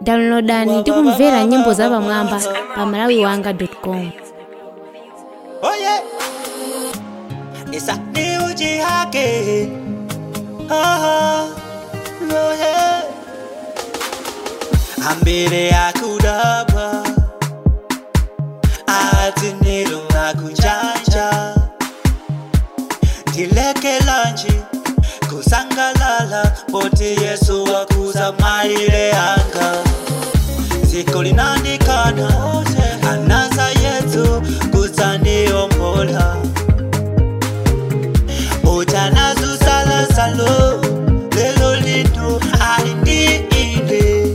Downloadani ndi kumvera nyimbo za pamwamba pa malawiwanga.com. Oh yeah, it's a new jihake. Oh yeah, ambele akudaba, atinelo akujanja, tileke lanji, kusangalala, poti Yesu wakuza malile anga. Ziko linandikana, anasa yetu kuzaniombola. Utanazu sala salo, lelo litu alindi inde.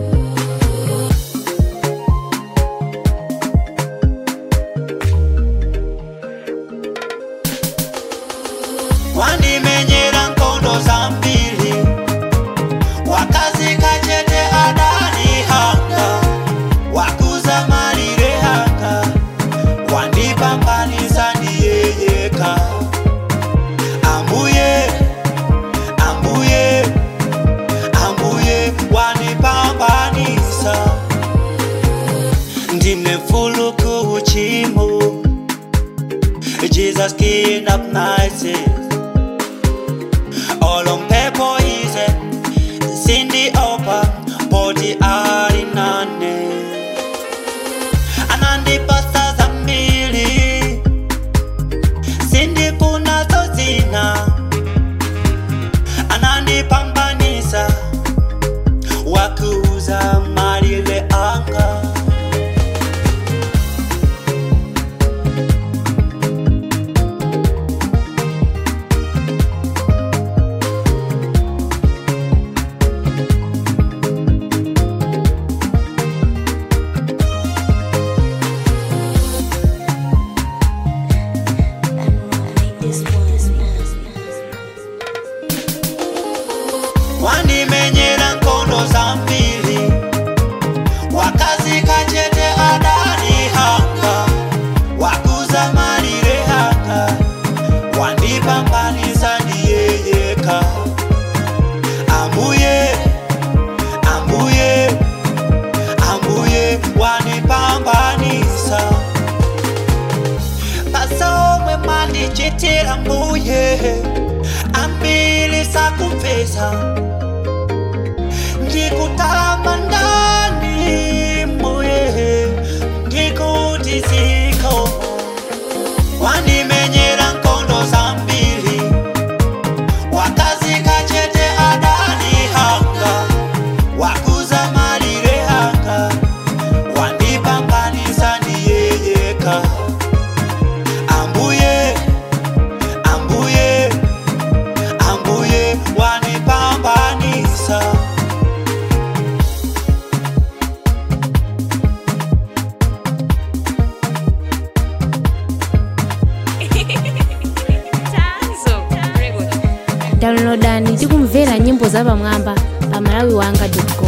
Wani menyera nkondo zambili, wakazi kachete adani hanga, wakuza malire hanga, wandipambanisa ndiyeyeka. Ambuye, ambuye, ambuye, wandipambanisa. Ndine mfulu kuchimo, Jesus king up nights. All on paper easy, Cindy open, body arinane. Anandi pasta zamili, Cindy kuna tozina. Anandi pambanisa, wakuza malile anga. Wani menyera nkondo zambili, wakazi kachete adani hanga, wakuza malire hanga, wandipambanisa ndiyeyeka. Ambuye, ambuye, ambuye, wandipambanisa. Pasomwe mandichitira mbuye, ambili sakumvesa. Ndikutamba ndani moye, ndikutiziko. Wandimenyera nkondo zambili, wakazi kachete adani hanga, wakuza malire hanga, wandipambanisa ndiyeyeka. Ambuye, ambuye, ambuye, wandipambanisa. Downloadani ndi kumvera nyimbo za pamwamba pa malawiwanga.com.